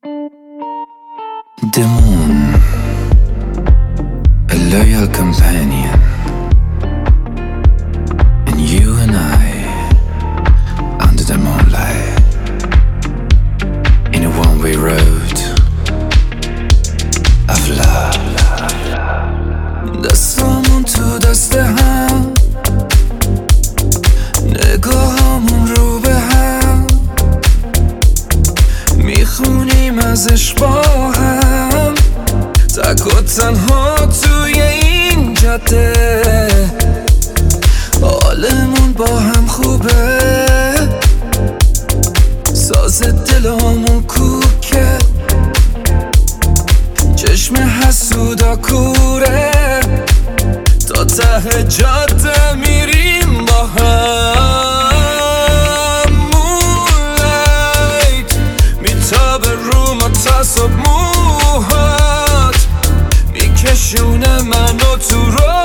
The moon, a loyal companion, and you and I, under the moonlight, in a one-way road of love. دستامون تو دست هم، نگاهامون رو به هم، میخونیم ازش با هم، تک و تنها توی این جاده، حالمون با هم خوبه، ساز دلامون کوکه، چشم حسودا کوره، تا ته جاده میریم با هم. مونلایت میتابه رو ما تا صبح، موهات میکشونه منو تو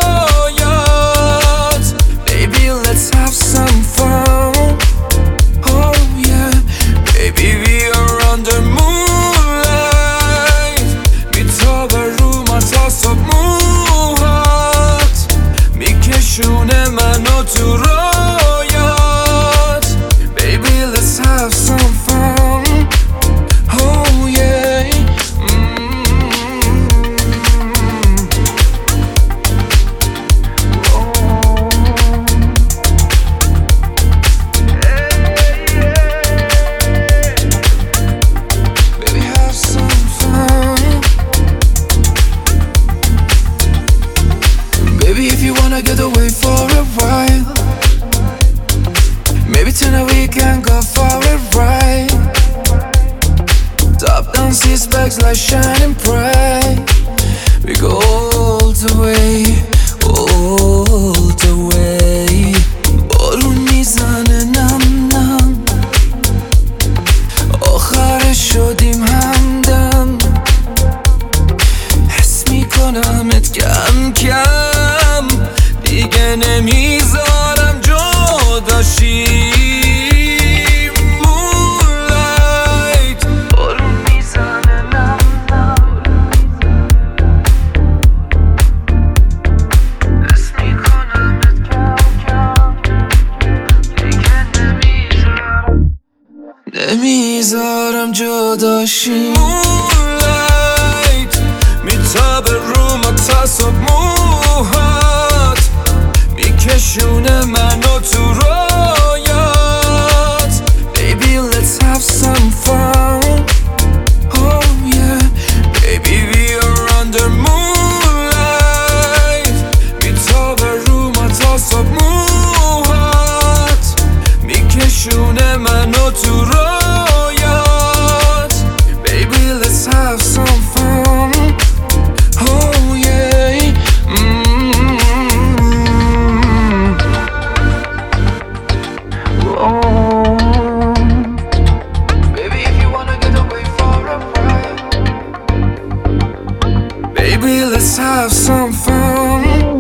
رویات. Baby let's have some fun. Oh yeah baby we are under moonlight. میتابه رو ما تا صبح، موهات میکشونه منو تو رویات. Baby let's have some fun. Oh yeah Baby have some fun. Baby if you wanna get away for a while, maybe tonight we can go for a ride. Top down seats, bags like shining bright. We go all the way, all the way. بارون میزنه نم نم، آخرش شدیم همدم. حس میکنمت کم کم، دیگه نمیذارم جداشیم. Moonlight بارون میزنه نم نم، حس میکنمت کم کم، دیگه نمیذارم جداشیم. Moonlight میتابه رو ما تا صبح، موهات میکشونه منو تو رویات. Baby let's have some fun. Oh yeah baby we are under moonlight. میتابه رو ما تا صبح، موهات میکشونه منو تو رویات. Baby let's have some fun. Oh yeah Oh baby if you wanna get away for a ride, baby let's have some fun.